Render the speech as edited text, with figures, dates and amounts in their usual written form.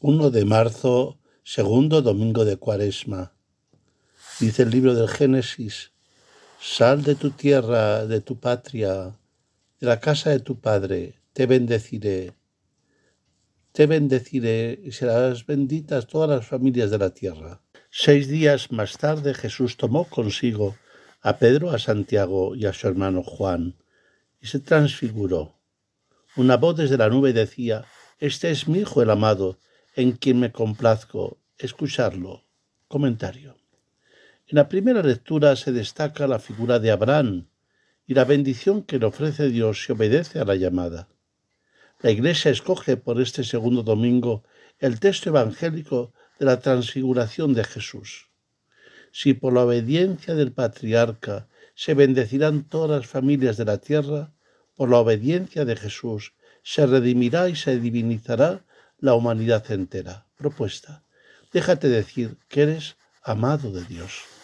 1 de marzo, segundo domingo de Cuaresma. Dice el libro del Génesis: Sal de tu tierra, de tu patria, de la casa de tu padre, te bendeciré. Te bendeciré y serás benditas todas las familias de la tierra. 6 días más tarde Jesús tomó consigo a Pedro, a Santiago y a su hermano Juan y se transfiguró. Una voz desde la nube decía: Este es mi Hijo el amado, en quien me complazco, escucharlo. Comentario. En la primera lectura se destaca la figura de Abraham y la bendición que le ofrece Dios si obedece a la llamada. La Iglesia escoge por este segundo domingo el texto evangélico de la transfiguración de Jesús. Si por la obediencia del patriarca se bendecirán todas las familias de la tierra, por la obediencia de Jesús se redimirá y se divinizará la humanidad entera. Propuesta: déjate decir que eres amado de Dios.